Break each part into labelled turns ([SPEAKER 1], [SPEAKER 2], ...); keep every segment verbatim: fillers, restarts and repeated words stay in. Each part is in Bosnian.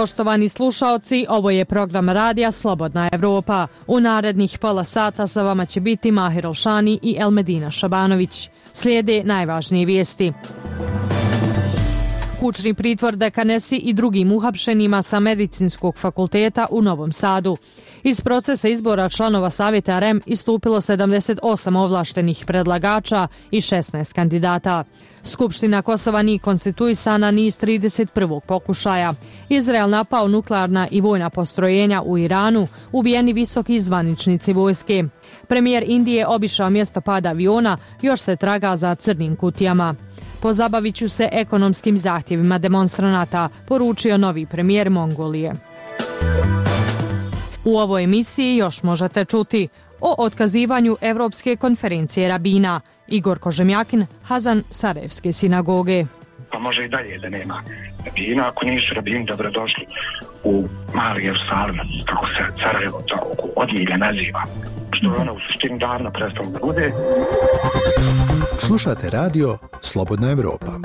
[SPEAKER 1] Poštovani slušaoci, ovo je program radija Slobodna Evropa. U narednih pola sata sa vama će biti Mahir Olšani i Elmedina Šabanović. Slijede najvažnije vijesti. Kućni pritvor dekanesi i drugim uhapšenima sa Medicinskog fakulteta u Novom Sadu. Iz procesa izbora članova Savjeta R E M istupilo sedamdeset osam ovlaštenih predlagača i šesnaest kandidata. Skupština Kosova nije konstituisana ni iz trideset prvog pokušaja. Izrael napao nuklearna i vojna postrojenja u Iranu, ubijeni visoki zvaničnici vojske. Premijer Indije obišao mjesto pada aviona, još se traga za crnim kutijama. Pozabavit ću se ekonomskim zahtjevima demonstranata, poručio novi premijer Mongolije. U ovoj emisiji još možete čuti o otkazivanju Evropske konferencije rabina, Igor Kožemjakin, Hazan Sarajevske sinagoge.
[SPEAKER 2] Pa može i dalje da nema rabina, ako nisu rabini dobrodošli u mali Jerusalim, kako se Sarajevo od milja naziva, što je ono u suštini davno prestalo da bude.
[SPEAKER 3] Slušate radio Slobodna Evropa.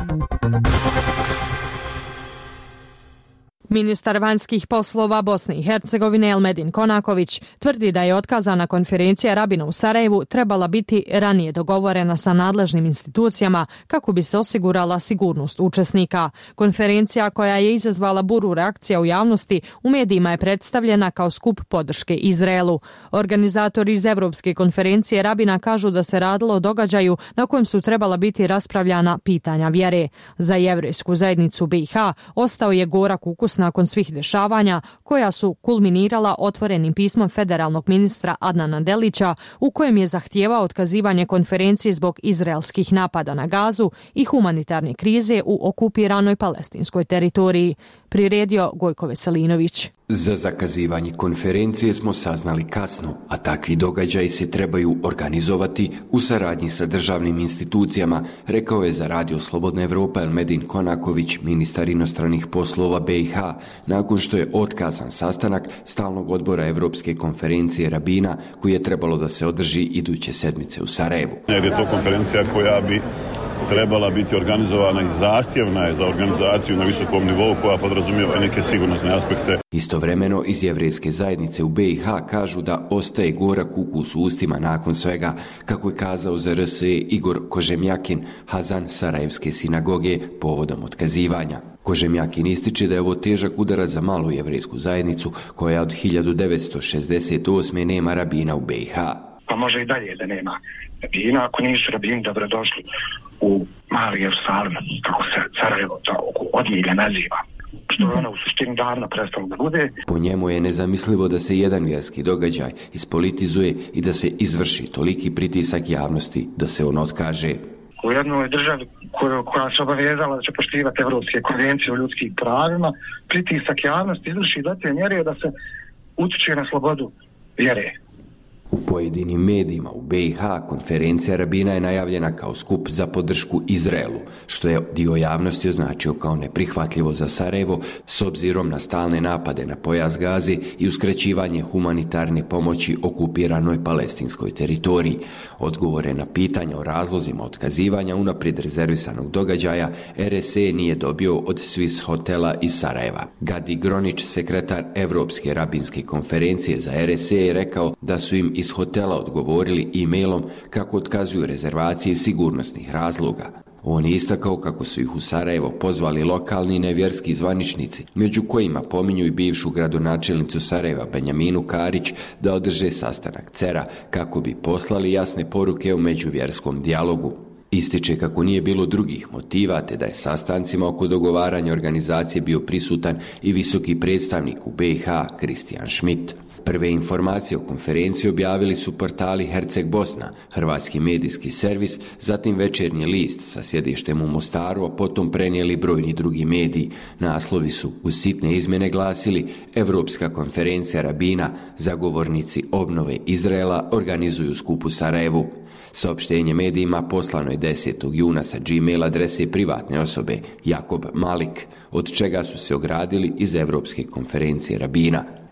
[SPEAKER 1] Ministar vanjskih poslova Bosne i Hercegovine Elmedin Konaković tvrdi da je otkazana konferencija rabina u Sarajevu trebala biti ranije dogovorena sa nadležnim institucijama kako bi se osigurala sigurnost učesnika. Konferencija koja je izazvala buru reakcija u javnosti u medijima je predstavljena kao skup podrške Izraelu. Organizatori iz Evropske konferencije rabina kažu da se radilo o događaju na kojem su trebala biti raspravljana pitanja vjere. Za jevrejsku zajednicu B i H ostao je gorak ukus nakon svih dešavanja koja su kulminirala otvorenim pismom federalnog ministra Adnana Delića u kojem je zahtijevao otkazivanje konferencije zbog izraelskih napada na Gazu i humanitarne krize u okupiranoj palestinskoj teritoriji. Priredio Gojko Veselinović.
[SPEAKER 4] Za zakazivanje konferencije smo saznali kasno, a takvi događaji se trebaju organizovati u saradnji sa državnim institucijama, rekao je za radio Slobodna Evropa Elmedin Konaković, ministar inostranih poslova B i H, nakon što je otkazan sastanak stalnog odbora Evropske konferencije rabina koji je trebalo da se održi iduće sedmice u Sarajevu.
[SPEAKER 5] Jer je to konferencija koja bi trebala biti organizovana i zahtjevna je za organizaciju na visokom nivou koja podrazumijeva i neke sigurnosne aspekte.
[SPEAKER 4] Istovremeno iz jevrejske zajednice u B i H kažu da ostaje gorak ukus u ustima nakon svega, kako je kazao za R S E Igor Kožemjakin, Hazan Sarajevske sinagoge, povodom otkazivanja. Kožemjakin ističe da je ovo težak udarac za malu jevrejsku zajednicu koja od hiljadu devetsto šezdeset osme nema rabina u B i H.
[SPEAKER 2] Pa može i dalje da nema rabina, ako nisu rabini dobrodošli u mali Jerusalim, kako se Sarajevo od milja naziva, što je ono u suštini davno prestalo da bude.
[SPEAKER 4] Po njemu je nezamislivo da se jedan vjerski događaj ispolitizuje i da se izvrši toliki pritisak javnosti da se on otkaže.
[SPEAKER 2] U jednoj državi koja, koja se obavezala da će poštivati Evropske konvencije o ljudskim pravima, pritisak javnosti izvrši do te mjere da se utiče na slobodu vjere.
[SPEAKER 4] U pojedinim medijima u B i H konferencija rabina je najavljena kao skup za podršku Izraelu, što je dio javnosti označio kao neprihvatljivo za Sarajevo s obzirom na stalne napade na pojas Gaze i uskraćivanje humanitarne pomoći okupiranoj palestinskoj teritoriji. Odgovore na pitanja o razlozima otkazivanja unaprijed rezervisanog događaja R S E nije dobio od Swiss hotela iz Sarajeva. Gadi Gronić, sekretar Evropske rabinske konferencije za R S E, je rekao da su im iz hotela odgovorili e-mailom kako otkazuju rezervacije sigurnosnih razloga. On je istakao kako su ih u Sarajevo pozvali lokalni i nevjerski zvaničnici, među kojima pominju i bivšu gradonačelnicu Sarajeva Benjaminu Karić da održe sastanak cera kako bi poslali jasne poruke o međuvjerskom dijalogu. Ističe kako nije bilo drugih motiva te da je sastancima oko dogovaranja organizacije bio prisutan i visoki predstavnik u B i H Kristijan Schmidt. Prve informacije o konferenciji objavili su portali Herceg Bosna, hrvatski medijski servis, zatim Večernji list sa sjedištem u Mostaru, a potom prenijeli brojni drugi mediji. Naslovi su uz sitne izmjene glasili: Evropska konferencija rabina, zagovornici obnove Izraela organizuju skup u Sarajevu. Saopštenje medijima poslano je desetog juna sa Gmail adrese privatne osobe Jakob Malik, od čega su se ogradili iz Evropske konferencije rabina.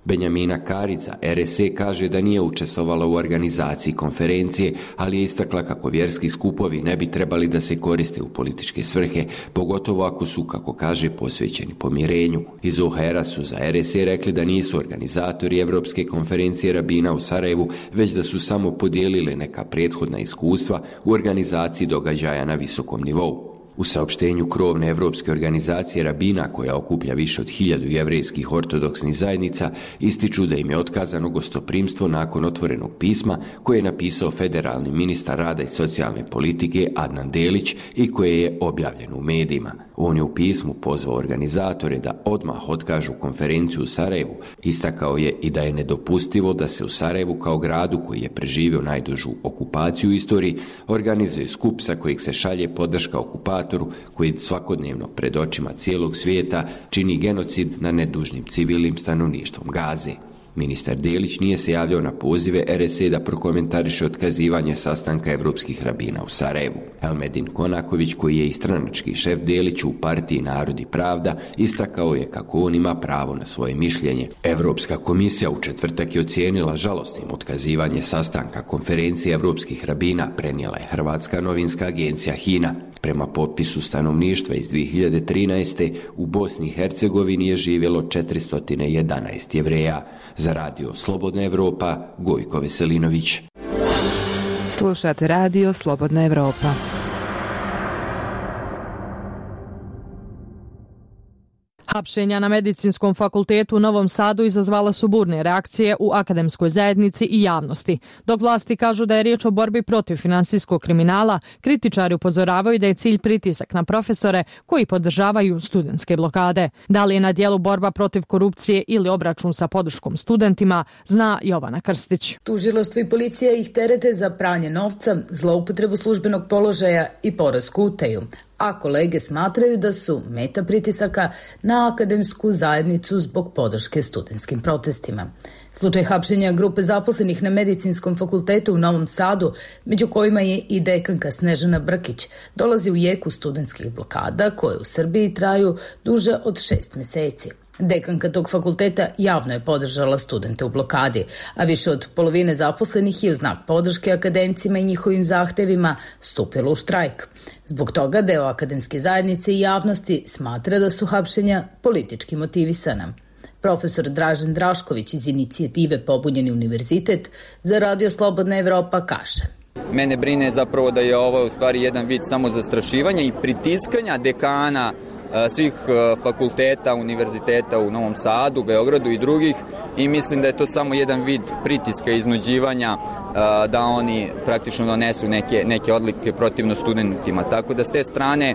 [SPEAKER 4] Benjamina Karica, R S E, kaže da nije učestvovala u organizaciji konferencije, ali je istakla kako vjerski skupovi ne bi trebali da se koriste u političke svrhe, pogotovo ako su, kako kaže, posvećeni pomirenju. Iz O H R-a su za R S E rekli da nisu organizatori Evropske konferencije rabina u Sarajevu, već da su samo podijelili neka prethodna iskustva u organizaciji događaja na visokom nivou. U saopštenju krovne Evropske organizacije rabina, koja okuplja više od hiljadu jevrejskih ortodoksnih zajednica, ističu da im je otkazano gostoprimstvo nakon otvorenog pisma koje je napisao federalni ministar rada i socijalne politike Adnan Delić i koje je objavljeno u medijima. On je u pismu pozvao organizatore da odmah otkažu konferenciju u Sarajevu. Istakao je i da je nedopustivo da se u Sarajevu, kao gradu koji je preživio najdužu okupaciju u istoriji, organizuje skup sa kojeg se šalje podrška okupatoru koji svakodnevno pred očima cijelog svijeta čini genocid na nedužnim civilnim stanovništvom Gaze. Ministar Delić nije se javljao na pozive R S E da prokomentariše otkazivanje sastanka evropskih rabina u Sarajevu. Elmedin Konaković, koji je i stranački šef Deliću u partiji Narod i pravda, istakao je kako on ima pravo na svoje mišljenje. Evropska komisija u četvrtak je ocijenila žalosnim otkazivanje sastanka konferencije evropskih rabina, prenijela je hrvatska novinska agencija HINA. Prema popisu stanovništva iz dvije hiljade trinaeste. u Bosni i Hercegovini je živjelo četiristo jedanaest Jevreja. Za radio Slobodna Evropa, Gojko Veselinović.
[SPEAKER 6] Slušate radio Slobodna Evropa.
[SPEAKER 1] Hapšenja na Medicinskom fakultetu u Novom Sadu izazvala su burne reakcije u akademskoj zajednici i javnosti. Dok vlasti kažu da je riječ o borbi protiv finansijskog kriminala, kritičari upozoravaju da je cilj pritisak na profesore koji podržavaju studentske blokade. Da li je na dijelu borba protiv korupcije ili obračun sa podrškom studentima, zna Jovana Krstić.
[SPEAKER 7] Tužilaštvo i policija ih terete za pranje novca, zloupotrebu službenog položaja i poresku utaju, a kolege smatraju da su meta pritisaka na akademsku zajednicu zbog podrške studentskim protestima. Slučaj hapšenja grupe zaposlenih na Medicinskom fakultetu u Novom Sadu, među kojima je i dekanka Snežana Brkić, dolazi u jeku studentskih blokada koje u Srbiji traju duže od šest meseci. Dekanka tog fakulteta javno je podržala studente u blokadi, a više od polovine zaposlenih je u znak podrške akademcima i njihovim zahtevima stupilo u štrajk. Zbog toga deo akademske zajednice i javnosti smatra da su hapšenja politički motivisana. Profesor Dražen Drašković iz inicijative Pobunjeni univerzitet za radio Slobodna Evropa kaže:
[SPEAKER 8] Mene brine zapravo da je ovo u stvari jedan vid samo zastrašivanja i pritiskanja dekana svih fakulteta, univerziteta u Novom Sadu, Beogradu i drugih, i mislim da je to samo jedan vid pritiska i iznuđivanja da oni praktično donesu neke, neke odlike protivno studentima. Tako da s te strane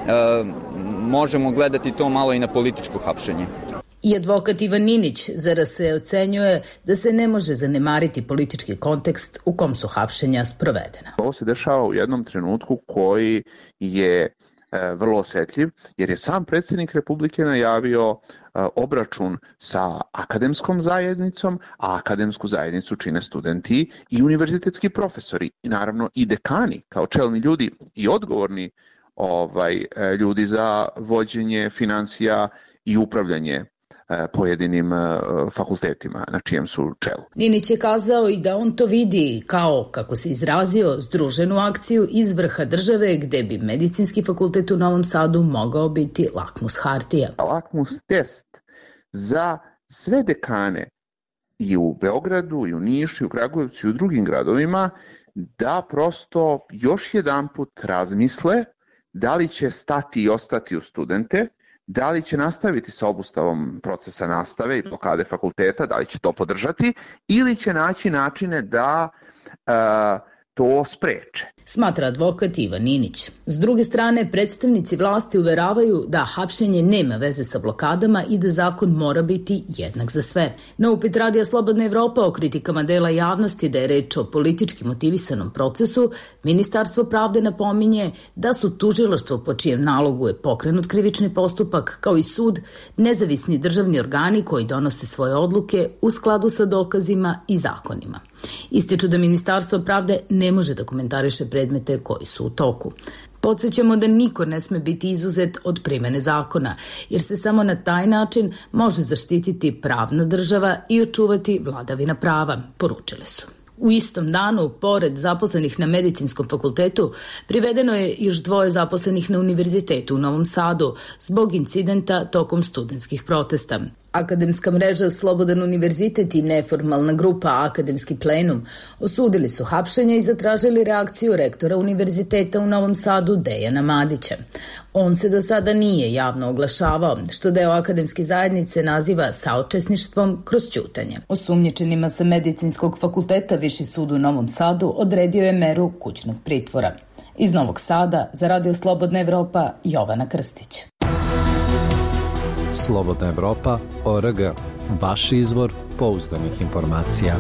[SPEAKER 8] možemo gledati to malo i na političko hapšenje.
[SPEAKER 7] I advokat Ivan Ninić za R S E ocenjuje da se ne može zanemariti politički kontekst u kom su hapšenja sprovedena.
[SPEAKER 9] Ovo se dešava u jednom trenutku koji je vrlo osjetljiv, jer je sam predsjednik Republike najavio obračun sa akademskom zajednicom, a akademsku zajednicu čine studenti i univerzitetski profesori i naravno i dekani kao čelni ljudi i odgovorni ovaj, ljudi za vođenje financija i upravljanje pojedinim fakultetima na čijem su čelu.
[SPEAKER 7] Ninić je kazao i da on to vidi kao, kako se izrazio, združenu akciju iz vrha države gde bi Medicinski fakultet u Novom Sadu mogao biti lakmus hartija.
[SPEAKER 9] Lakmus test za sve dekane i u Beogradu, i u Nišu, i u Kragujevcu, i u drugim gradovima da prosto još jedan put razmisle da li će stati i ostati u studente, da li će nastaviti sa obustavom procesa nastave i blokade fakulteta, da li će to podržati ili će naći načine da uh, to spreče.
[SPEAKER 7] Smatra advokat Ivan Ninić. S druge strane, predstavnici vlasti uveravaju da hapšenje nema veze sa blokadama i da zakon mora biti jednak za sve. Na upit Radija Slobodna Evropa o kritikama dela javnosti da je reč o politički motivisanom procesu, Ministarstvo pravde napominje da su tužilaštvo po čijem nalogu je pokrenut krivični postupak, kao i sud, nezavisni državni organi koji donose svoje odluke u skladu sa dokazima i zakonima. Ističu da Ministarstvo pravde ne može da komentariše predmete koji su u toku. Podsjećamo da niko ne sme biti izuzet od primene zakona, jer se samo na taj način može zaštititi pravna država i očuvati vladavina prava, poručili su. U istom danu, pored zaposlenih na Medicinskom fakultetu, privedeno je još dvoje zaposlenih na Univerzitetu u Novom Sadu zbog incidenta tokom studentskih protesta. Akademska mreža Slobodan univerzitet i neformalna grupa Akademski plenum osudili su hapšenje i zatražili reakciju rektora Univerziteta u Novom Sadu Dejana Madića. On se do sada nije javno oglašavao, što deo akademske zajednice naziva saučesništvom kroz ćutanje. Osumnjičenima sa Medicinskog fakulteta Viši sud u Novom Sadu odredio je meru kućnog pritvora. Iz Novog Sada za Radio Slobodna Evropa, Jovana Krstić.
[SPEAKER 10] Slobodna Evropa, O R G, vaš izvor pouzdanih informacija.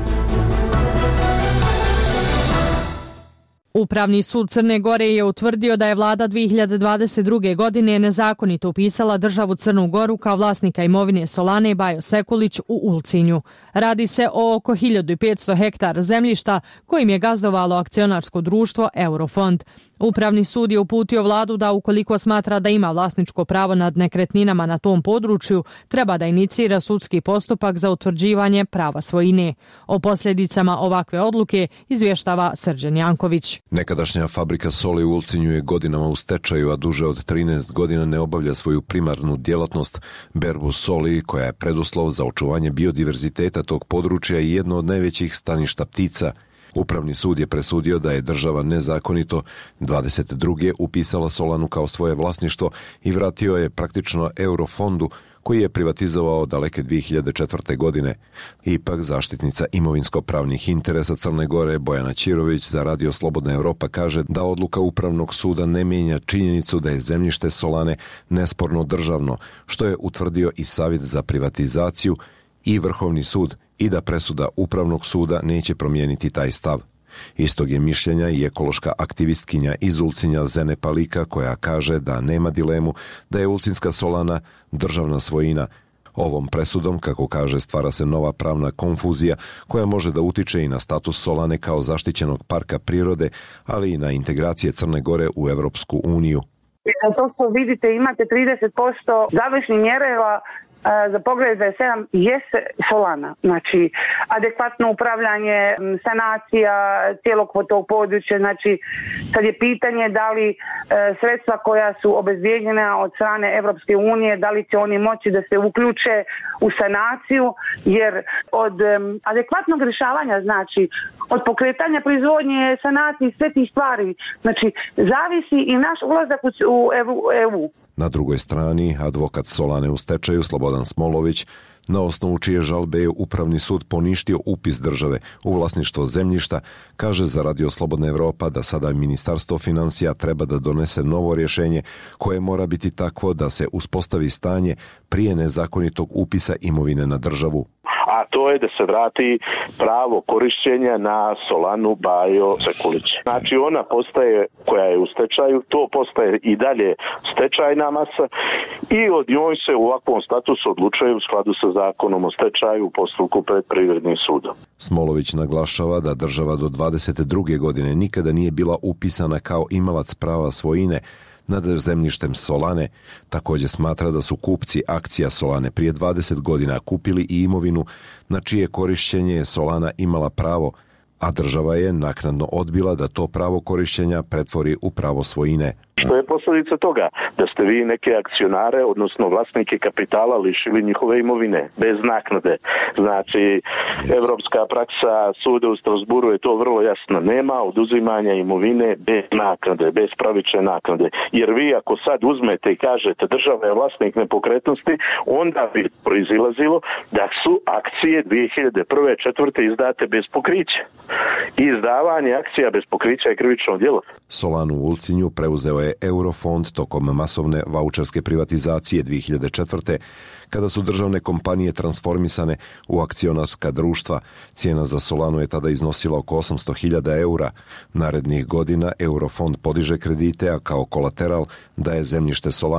[SPEAKER 1] Upravni sud Crne Gore je utvrdio da je vlada dve hiljade dvadeset druge. godine nezakonito upisala državu Crnu Goru kao vlasnika imovine Solane Bajo Sekulić u Ulcinju. Radi se o oko hiljadu petsto hektara zemljišta kojim je gazdovalo akcionarsko društvo Eurofond. Upravni sud je uputio vladu da ukoliko smatra da ima vlasničko pravo nad nekretninama na tom području, treba da inicira sudski postupak za utvrđivanje prava svojine. O posljedicama ovakve odluke izvještava Srđan Janković.
[SPEAKER 11] Nekadašnja fabrika soli u Ulcinju je godinama u stečaju, a duže od trinaest godina ne obavlja svoju primarnu djelatnost, berbu soli, koja je preduslov za očuvanje biodiverziteta tog područja i jedno od najvećih staništa ptica. Upravni sud je presudio da je država nezakonito dvadeset druge. upisala Solanu kao svoje vlasništvo i vratio je praktično Eurofondu, koji je privatizovao daleke dve hiljade četvrte. godine. Ipak zaštitnica imovinsko-pravnih interesa Crne Gore Bojana Ćirović za Radio Slobodna Evropa kaže da odluka Upravnog suda ne mijenja činjenicu da je zemljište Solane nesporno državno, što je utvrdio i Savjet za privatizaciju i Vrhovni sud, i da presuda Upravnog suda neće promijeniti taj stav. Istog je mišljenja i ekološka aktivistkinja iz Ulcinja Zene Palika, koja kaže da nema dilemu da je Ulcinska Solana državna svojina. Ovom presudom, kako kaže, stvara se nova pravna konfuzija koja može da utiče i na status Solane kao zaštićenog parka prirode, ali i na integracije Crne Gore u Evropsku uniju.
[SPEAKER 12] To što vidite, imate trideset posto završnih mjerila za Poglavlje dvadeset sedam jeste Solana. Znači, adekvatno upravljanje, sanacija cijelog tog područja. Znači, sad je pitanje da li e, sredstva koja su obezbijeđena od strane Evropske unije, da li će oni moći da se uključe u sanaciju, jer od e, adekvatnog rješavanja, znači, od pokretanja proizvodnje, sanacije, sve tih stvari, znači, zavisi i naš ulazak u E U.
[SPEAKER 11] Na drugoj strani, advokat Solane u stečaju Slobodan Smolović, na osnovu čije žalbe je Upravni sud poništio upis države u vlasništvo zemljišta, kaže za Radio Slobodna Evropa da sada Ministarstvo financija treba da donese novo rješenje koje mora biti takvo da se uspostavi stanje prije nezakonitog upisa imovine na državu.
[SPEAKER 13] A to je da se vrati pravo korišćenja na Solanu Bajo Sekulić. Znači ona postaje, koja je u stečaju, to postaje i dalje stečajna masa i od njoj se u ovakvom statusu odlučuje u skladu sa zakonom o stečaju u postupku pred Privrednim sudom.
[SPEAKER 11] Smolović naglašava da država do dvadeset druge. godine nikada nije bila upisana kao imalac prava svojine nad zemljištem Solane. Također smatra da su kupci akcija Solane prije dvadeset godina kupili i imovinu na čije korišćenje je Solana imala pravo, a država je naknadno odbila da to pravo korišćenja pretvori u pravo svojine.
[SPEAKER 13] Što je posljedica toga? Da ste vi neke akcionare, odnosno vlasnike kapitala, lišili njihove imovine, bez naknade. Znači, evropska praksa suda u Strasburu je to vrlo jasno. Nema oduzimanja imovine bez naknade, bez pravične naknade. Jer vi ako sad uzmete i kažete država je vlasnik nepokretnosti, onda bi proizilazilo da su akcije dvije hiljade prve. četvrte. izdate bez pokrića. Izdavanje akcija bez pokrića je krivično djelo.
[SPEAKER 11] Solanu u Ulcinju preuzeo je Eurofond tokom masovne vaučerske privatizacije dvije hiljade četvrte. Kada su državne kompanije transformisane u akcionarska društva, cijena za Solanu je tada iznosila oko osamsto hiljada eura. Narednih godina Eurofond podiže kredite, a kao kolateral daje zemljište Solane.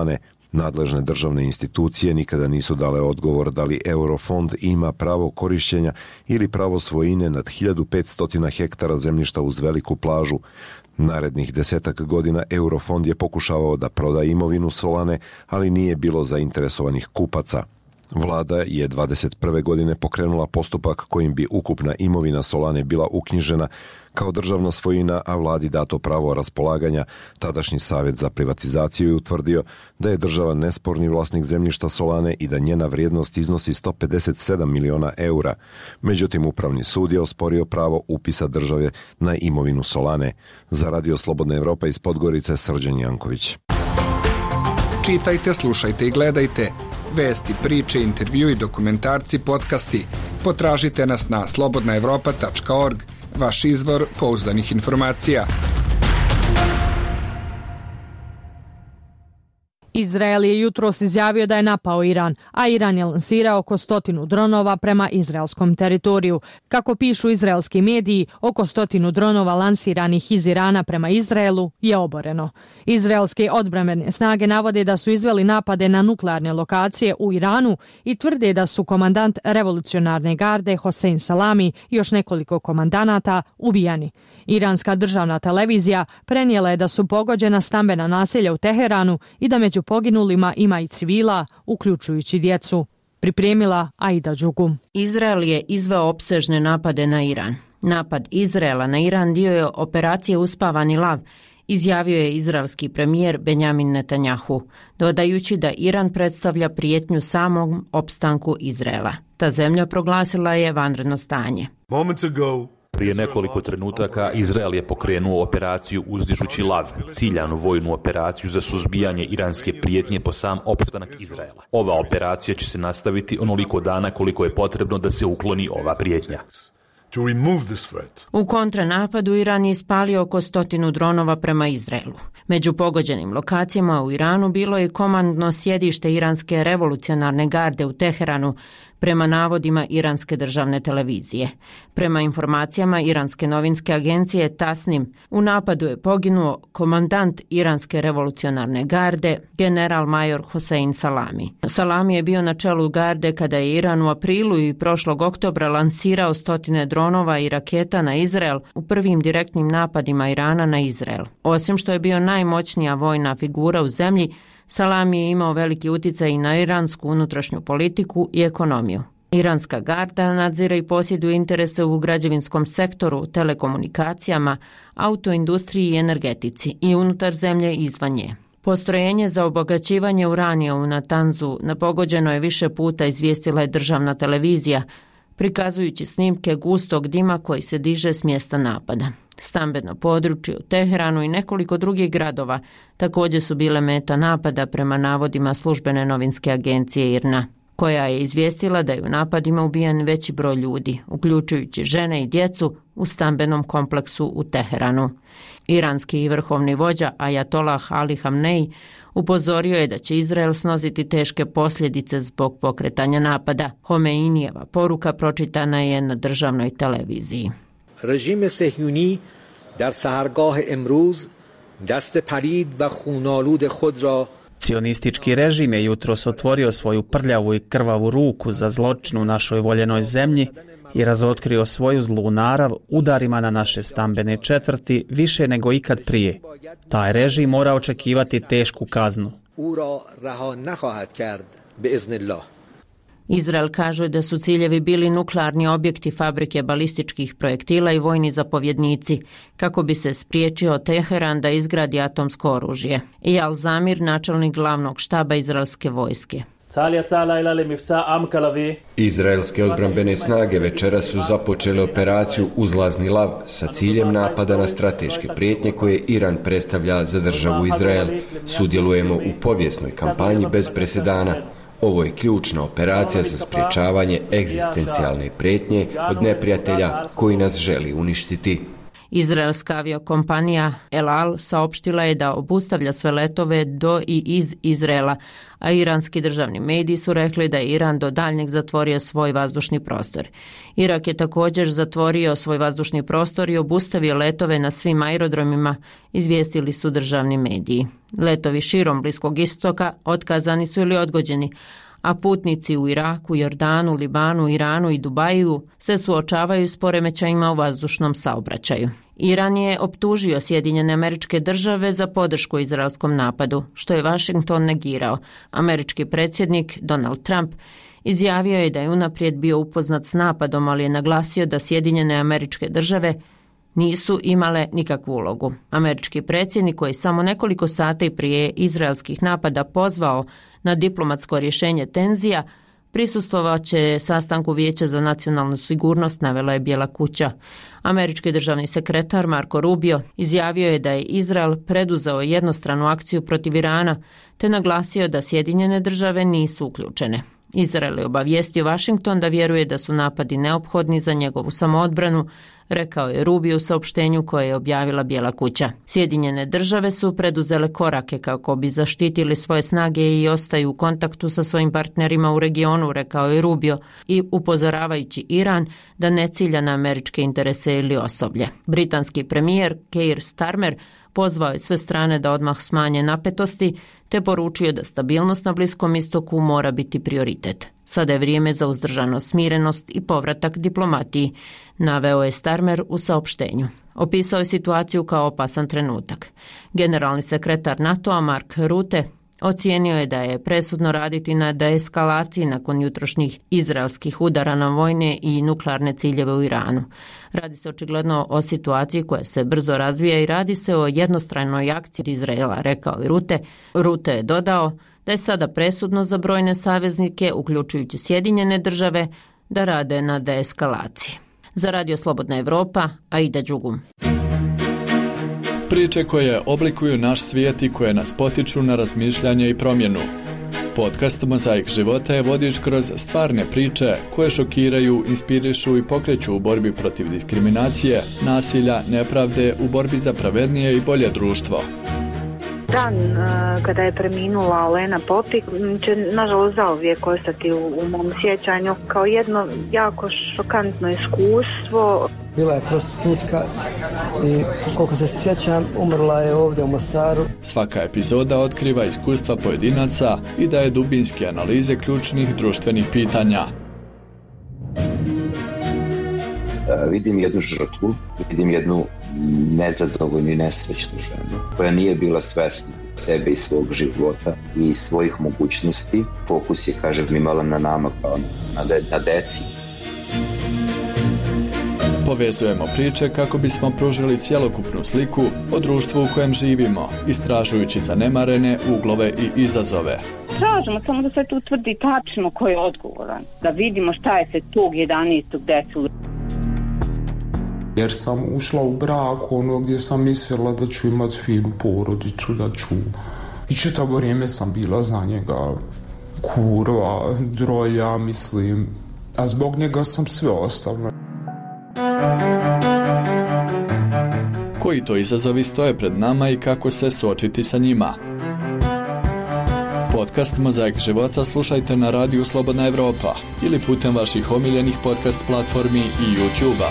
[SPEAKER 11] Nadležne državne institucije nikada nisu dale odgovor da li Eurofond ima pravo korišćenja ili pravo svojine nad hiljadu petsto hektara zemljišta uz veliku plažu. Narednih desetak godina Eurofond je pokušavao da proda imovinu Solane, ali nije bilo zainteresovanih kupaca. Vlada je dvadeset prve godine pokrenula postupak kojim bi ukupna imovina Solane bila uknjižena kao državna svojina, a vladi dato pravo raspolaganja. Tadašnji savjet za privatizaciju je utvrdio da je država nesporni vlasnik zemljišta Solane i da njena vrijednost iznosi sto pedeset sedam miliona eura. Međutim, Upravni sud je osporio pravo upisa države na imovinu Solane. Za Radio Slobodna Evropa iz Podgorice, Srđan Janković.
[SPEAKER 14] Čitajte, slušajte i gledajte vesti, priče, intervju i dokumentarci, podcasti. Potražite nas na slobodna evropa tačka org, vaš izvor pouzdanih informacija.
[SPEAKER 1] Izrael je jutros izjavio da je napao Iran, a Iran je lansirao oko stotinu dronova prema izraelskom teritoriju. Kako pišu izraelski mediji, oko stotinu dronova lansiranih iz Irana prema Izraelu je oboreno. Izraelske odbrambene snage navode da su izveli napade na nuklearne lokacije u Iranu i tvrde da su komandant revolucionarne garde Hosein Salami i još nekoliko komandanata ubijani. Iranska državna televizija prenijela je da su pogođena stambena naselja u Teheranu i da među poginulima ima i civila, uključujući djecu. Pripremila Aida Đugu.
[SPEAKER 15] Izrael je izveo opsežne napade na Iran. Napad Izraela na Iran dio je operacije Uspavani lav, izjavio je izraelski premijer Benjamin Netanjahu, dodajući da Iran predstavlja prijetnju samom opstanku Izraela. Ta zemlja proglasila je vanredno stanje.
[SPEAKER 16] Moments ago, prije nekoliko trenutaka Izrael je pokrenuo operaciju Uzdižući lav, ciljanu vojnu operaciju za suzbijanje iranske prijetnje po sam opstanak Izraela. Ova operacija će se nastaviti onoliko dana koliko je potrebno da se ukloni ova prijetnja.
[SPEAKER 15] U kontranapadu Iran je ispalio oko stotinu dronova prema Izraelu. Među pogođenim lokacijama u Iranu bilo je komandno sjedište Iranske revolucionarne garde u Teheranu, prema navodima iranske državne televizije. Prema informacijama iranske novinske agencije Tasnim, u napadu je poginuo komandant Iranske revolucionarne garde, general major Hosein Salami. Salami je bio na čelu garde kada je Iran u aprilu i prošlog oktobra lansirao stotine dronova i raketa na Izrael u prvim direktnim napadima Irana na Izrael. Osim što je bio najmoćnija vojna figura u zemlji, Salami je imao veliki utjecaj i na iransku unutrašnju politiku i ekonomiju. Iranska garda nadzire i posjeduje interese u građevinskom sektoru, telekomunikacijama, autoindustriji i energetici i unutar zemlje i izvan nje. Postrojenje za obogaćivanje uranija u Natanzu napogođeno je više puta, izvijestila je državna televizija, prikazujući snimke gustog dima koji se diže s mjesta napada. Stambeno područje u Teheranu i nekoliko drugih gradova također su bile meta napada prema navodima službene novinske agencije I R N A, koja je izvijestila da je u napadima ubijen veći broj ljudi, uključujući žene i djecu u stambenom kompleksu u Teheranu. Iranski vrhovni vođa Ajatolah Ali Hamnej upozorio je da će Izrael snositi teške posljedice zbog pokretanja napada. Homeinijeva poruka pročitana je na državnoj televiziji.
[SPEAKER 17] رژیم صهیونی در سحرگاه امروز دست پلید و خونالود خود را
[SPEAKER 18] Cionistički režim je jutros otvorio svoju prljavu i krvavu ruku za zločin u našoj voljenoj zemlji i razotkrio svoju zlu narav udarima na naše stambene četvrti više nego ikad prije. Taj režim mora očekivati tešku kaznu.
[SPEAKER 15] Izrael kaže da su ciljevi bili nuklearni objekti, fabrike balističkih projektila i vojni zapovjednici, kako bi se spriječio Teheran da izgradi atomsko oružje. Eyal Zamir, načelnik glavnog štaba izraelske vojske.
[SPEAKER 4] Izraelske odbrambene snage večera su započele operaciju Uzlazni lav sa ciljem napada na strateške prijetnje koje Iran predstavlja za državu Izrael. Sudjelujemo u povijesnoj kampanji bez presedana. Ovo je ključna operacija za sprječavanje egzistencijalne prijetnje od neprijatelja koji nas želi uništiti.
[SPEAKER 15] Izraelska aviokompanija El Al saopštila je da obustavlja sve letove do i iz Izraela, a iranski državni mediji su rekli da je Iran do daljnjeg zatvorio svoj vazdušni prostor. Irak je također zatvorio svoj vazdušni prostor i obustavio letove na svim aerodromima, izvijestili su državni mediji. Letovi širom Bliskog istoka otkazani su ili odgođeni, a putnici u Iraku, Jordanu, Libanu, Iranu i Dubaju se suočavaju s poremećajima u vazdušnom saobraćaju. Iran je optužio Sjedinjene Američke Države za podršku izraelskom napadu, što je Washington negirao. Američki predsjednik Donald Trump izjavio je da je unaprijed bio upoznat s napadom, ali je naglasio da Sjedinjene Američke Države nisu imale nikakvu ulogu. Američki predsjednik, koji samo nekoliko sati prije izraelskih napada pozvao na diplomatsko rješenje tenzija, prisustvovat će sastanku Vijeća za nacionalnu sigurnost, navela je Bijela kuća. Američki državni sekretar Marco Rubio izjavio je da je Izrael preduzeo jednostranu akciju protiv Irana, te naglasio da Sjedinjene Države nisu uključene. Izrael je obavijestio Washington da vjeruje da su napadi neophodni za njegovu samoodbranu, rekao je Rubio u saopštenju koje je objavila Bijela kuća. Sjedinjene Države su preduzele korake kako bi zaštitili svoje snage i ostaju u kontaktu sa svojim partnerima u regionu, rekao je Rubio, i upozoravajući Iran da ne cilja na američke interese ili osoblje. Britanski premijer Keir Starmer pozvao je sve strane da odmah smanje napetosti, te poručio da stabilnost na Bliskom istoku mora biti prioritet. Sada je vrijeme za uzdržanost, smirenost i povratak diplomatiji, naveo je Starmer u saopštenju. Opisao je situaciju kao opasan trenutak. Generalni sekretar NATO-a Mark Rutte ocijenio je da je presudno raditi na deeskalaciji nakon jutrošnjih izraelskih udara na vojne i nuklearne ciljeve u Iranu. Radi se očigledno o situaciji koja se brzo razvija i radi se o jednostranoj akciji od Izraela, rekao je Rutte. Rutte je dodao da je sada presudno za brojne saveznike, uključujući Sjedinjene Države, da rade na deeskalaciji. Za Radio Slobodna Evropa, Aida Đugum.
[SPEAKER 19] Priče koje oblikuju naš svijet i koje nas potiču na razmišljanje i promjenu. Podcast Mozaik života je vodič kroz stvarne priče koje šokiraju, inspirišu i pokreću u borbi protiv diskriminacije, nasilja, nepravde, u borbi za pravednije i bolje društvo.
[SPEAKER 20] Dan uh, kada je preminula Olena Popik će nažalost zauvijek ostati u, u mom sjećanju kao jedno jako šokantno iskustvo.
[SPEAKER 21] Bila je prostitutka i koliko se sjećam umrla je ovdje u Mostaru.
[SPEAKER 19] Svaka epizoda otkriva iskustva pojedinaca i daje dubinske analize ključnih društvenih pitanja.
[SPEAKER 22] Uh, vidim jednu žrtvu, vidim jednu nezadovoljnu i nesrećnu ženu koja nije bila svesna sebe i svog života i svojih mogućnosti. Fokus je, kažem, imala na nama kao na, de- na deci.
[SPEAKER 19] Povezujemo priče kako bismo pružili cjelokupnu sliku o društvu u kojem živimo, istražujući zanemarene uglove i izazove.
[SPEAKER 23] Tražimo samo da se tu utvrdi tačno ko je odgovoran, da vidimo šta je se tog jedanaestog desilo.
[SPEAKER 24] Jer sam ušla u brak ono gdje sam mislila da ću imati finu porodicu, da ću... I čitavo vrijeme sam bila za njega kurva, drolja, mislim. A zbog njega sam sve ostavila.
[SPEAKER 19] Koji to izazovi stoje pred nama i kako se suočiti sa njima? Podcast Mozaik života slušajte na radiju Slobodna Evropa ili putem vaših omiljenih podcast platformi i YouTube-a.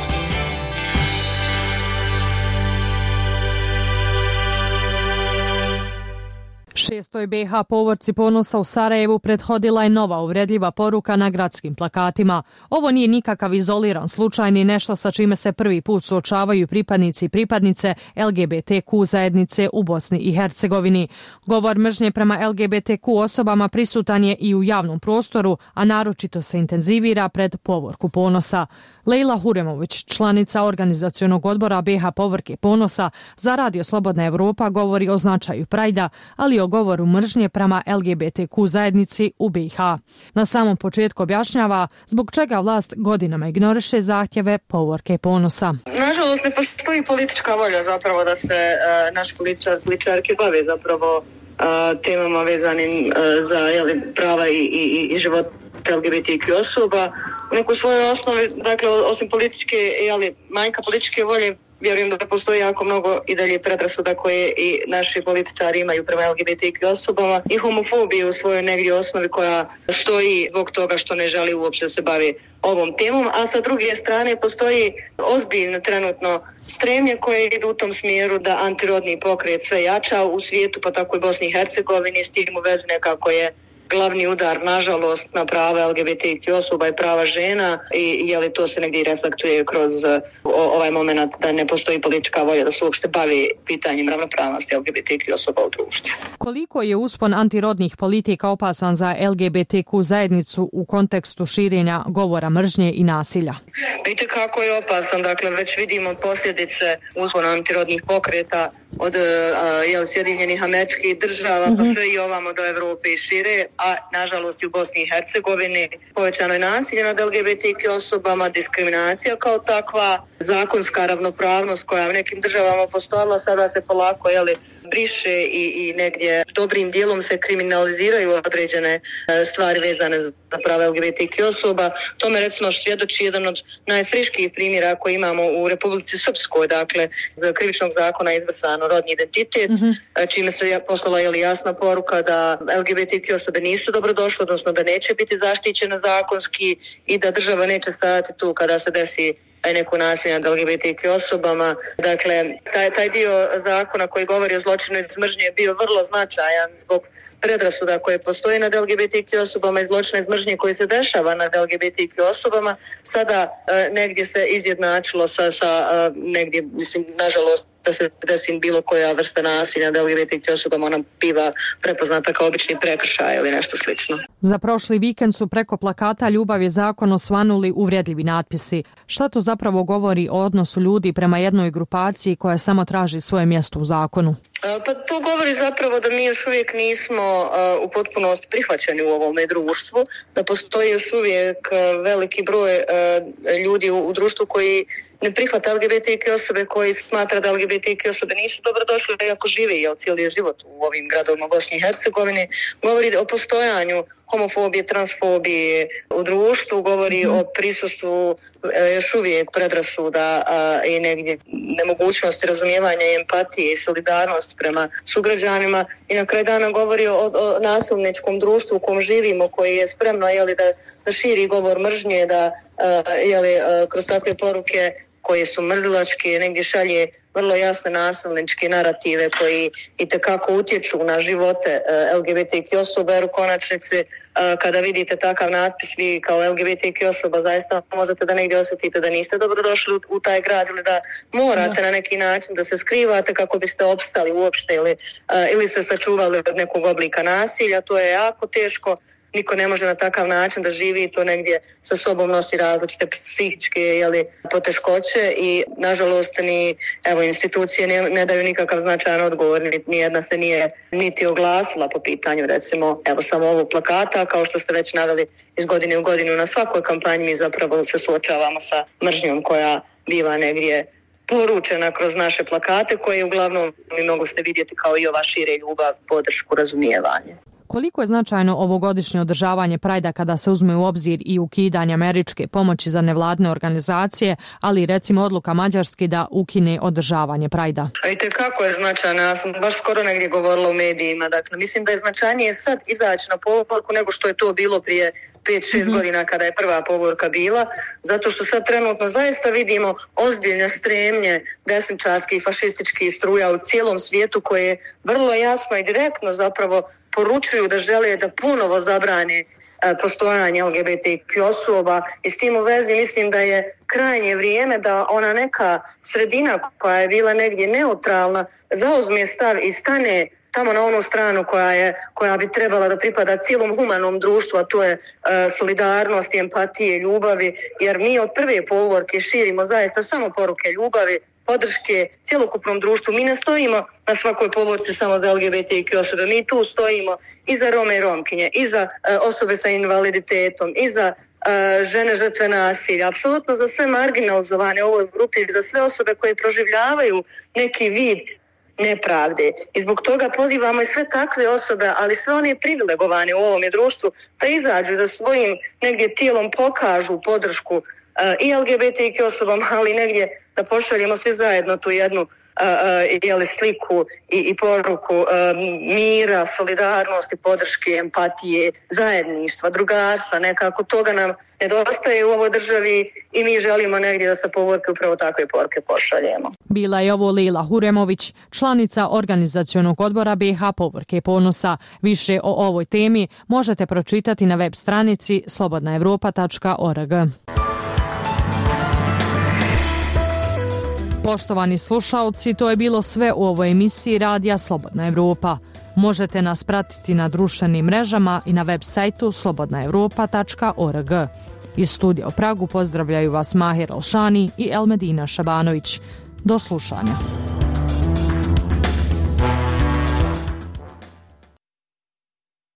[SPEAKER 1] Šestoj B iH povorci ponosa u Sarajevu prethodila je nova uvredljiva poruka na gradskim plakatima. Ovo nije nikakav izoliran slučaj ni nešto sa čime se prvi put suočavaju pripadnici i pripadnice L G B T Q zajednice u Bosni i Hercegovini. Govor mržnje prema L G B T Q osobama prisutan je i u javnom prostoru, a naročito se intenzivira pred povorku ponosa. Lejla Huremović, članica organizacionog odbora B iH Povorke ponosa za Radio Slobodna Evropa, govori o značaju Prajda, ali o govoru mržnje prema L G B T Q zajednici u B iH. Na samom početku objašnjava zbog čega vlast godinama ignoriše zahtjeve Povorke ponosa.
[SPEAKER 25] Nažalost, ne postoji politička volja zapravo da se uh, naši političar, političarke bave zapravo uh, temama vezanim uh, za jeli, prava i, i, i život L G B T Q osoba. U nekoj svojoj osnovi, dakle, osim političke, jeli, manjka političke volje, vjerujem da postoji jako mnogo i dalje predrasuda koje i naši političari imaju prema L G B T Q osobama i homofobiju u svojoj negdje osnovi koja stoji zbog toga što ne želi uopće da se bavi ovom temom, a sa druge strane postoji ozbiljno trenutno stremlje koje idu u tom smjeru da antirodni pokret sve jača u svijetu, pa tako i Bosni i Hercegovini, s tim u vezi nekako je glavni udar, nažalost, na prava L G B T Q osoba i prava žena i je li to se negdje reflektuje kroz ovaj moment da ne postoji politička volja da se uopšte bavi pitanjem ravnopravnosti L G B T Q osoba u društvu.
[SPEAKER 1] Koliko je uspon antirodnih politika opasan za L G B T Q zajednicu u kontekstu širenja govora mržnje i nasilja?
[SPEAKER 25] Vidite kako je opasan, dakle već vidimo posljedice uspona antirodnih pokreta od uh, Sjedinjenih Američkih Država, mm-hmm. pa sve i ovamo do Europe i šire, a nažalost i u Bosni i Hercegovini povećano je nasilje nad L G B T Q osobama, diskriminacija kao takva, zakonska ravnopravnost koja u nekim državama postojala, sada se polako jeli, briše i, i negdje dobrim dijelom se kriminaliziraju određene e, stvari vezane za prava L G B T Q osoba. Tome recimo svjedoči jedan od najfriškijih primjera koji imamo u Republici Srpskoj, dakle za krivičnog zakona izbrisano rodni identitet, mm-hmm. čime se poslala jeli, jasna poruka da L G B T Q osobe nisu dobrodošle, odnosno da neće biti zaštićene zakonski i da država neće stajati tu kada se desi neko nasilje nad L G B T Q osobama. Dakle, taj, taj dio zakona koji govori o zločinu iz mržnje je bio vrlo značajan zbog predrasuda koje postoji nad L G B T Q osobama i zločina iz mržnje koji se dešava nad L G B T Q osobama. Sada e, negdje se izjednačilo sa, sa e, negdje, mislim, nažalost, da se desi bilo koja vrsta nasilja nad L G B T Q osobama, ona biva prepoznata kao obični prekršaj ili nešto slično.
[SPEAKER 1] Za prošli vikend su preko plakata Ljubav je zakon osvanuli uvredljivi natpisi. Šta to zapravo govori o odnosu ljudi prema jednoj grupaciji koja samo traži svoje mjesto u zakonu?
[SPEAKER 25] Pa to govori zapravo da mi još uvijek nismo uh, u potpunosti prihvaćeni u ovome društvu, da postoji još uvijek uh, veliki broj uh, ljudi u, u društvu koji ne prihvata L G B T Q osobe, koji smatra da L G B T Q osobe nisu dobrodošle iako žive jel, cijeli život u ovim gradovima Bosni i Hercegovini. Govori o postojanju homofobije, transfobije u društvu, govori mm-hmm. o prisustvu e, još uvijek predrasuda a, i negdje nemogućnosti razumijevanja i empatije i solidarnosti prema sugrađanima i na kraju dana govori o, o nasilničkom društvu u kom živimo, koji je spremno jeli, da, da širi govor mržnje, da a, jeli, a, kroz takve poruke koje su mrzilačke, negdje šalje vrlo jasne nasilničke narative koji itekako utječu na živote L G B T Q osoba, jer u konačnici kada vidite takav natpis, vi kao L G B T Q osoba zaista možete da negdje osjetite da niste dobrodošli u taj grad ili da morate na neki način da se skrivate kako biste opstali uopšte ili, ili se sačuvali od nekog oblika nasilja. To je jako teško. Niko ne može na takav način da živi i to negdje sa sobom nosi različite psihičke jeli, poteškoće i nažalost ni evo institucije ne, ne daju nikakav značajan odgovor, ni jedna se nije niti oglasila po pitanju recimo evo samo ovog plakata, kao što ste već naveli iz godine u godinu na svakoj kampanji mi zapravo se suočavamo sa mržnjom koja biva negdje poručena kroz naše plakate koje uglavnom mi mogli ste vidjeti kao i ova šire ljubav, podršku, razumijevanje.
[SPEAKER 1] Koliko je značajno ovogodišnje održavanje Prajda kada se uzme u obzir i ukidanje američke pomoći za nevladne organizacije, ali recimo odluka Mađarske da ukine održavanje Prajda?
[SPEAKER 25] Vidite kako je značajno, ja sam baš skoro negdje govorila u medijima, dakle mislim da je značajnije sad izaći na povorku nego što je to bilo prije pet šest mm-hmm. godina kada je prva povorka bila, zato što sad trenutno zaista vidimo ozbiljne stremnje desničarskih i fašističkih struja u cijelom svijetu koje vrlo jasno i direktno zapravo poručuju da žele da ponovo zabrane postojanje L G B T Q osoba i s tim u vezi mislim da je krajnje vrijeme da ona neka sredina koja je bila negdje neutralna zauzme stav i stane tamo na onu stranu koja je koja bi trebala da pripada cijelom humanom društvu, a to je uh, solidarnost, empatije, ljubavi, jer mi od prve povorke širimo zaista samo poruke ljubavi, podrške cijelokupnom društvu. Mi ne stojimo na svakoj povorci samo za L G B T Q osobe, mi tu stojimo i za Rome i Romkinje, i za uh, osobe sa invaliditetom, i za uh, žene žrtve nasilja, apsolutno za sve marginalizovane u ovoj grupi, za sve osobe koje proživljavaju neki vid nepravde. I zbog toga pozivamo i sve takve osobe, ali sve one privilegovane u ovome društvu, da izađu da svojim negdje tijelom pokažu podršku i L G B T Q osobama, ali negdje da pošaljemo svi zajedno tu jednu jeli, sliku i, i poruku um, mira, solidarnosti, podrške, empatije, zajedništva, drugarstva, nekako toga nam nedostaje u ovoj državi i mi želimo negdje da sa povorke upravo takve poruke pošaljemo.
[SPEAKER 1] Bila je ovo Lila Huremović, članica organizacionog odbora B i H Povorke ponosa. Više o ovoj temi možete pročitati na web stranici slobodna evropa tačka org. Poštovani slušaoci, to je bilo sve u ovoj emisiji Radija Slobodna Evropa. Možete nas pratiti na društvenim mrežama i na web sajtu slobodna evropa tačka org. Iz studija u Pragu pozdravljaju vas Mahir Alšani i Elmedina Šabanović. Do slušanja.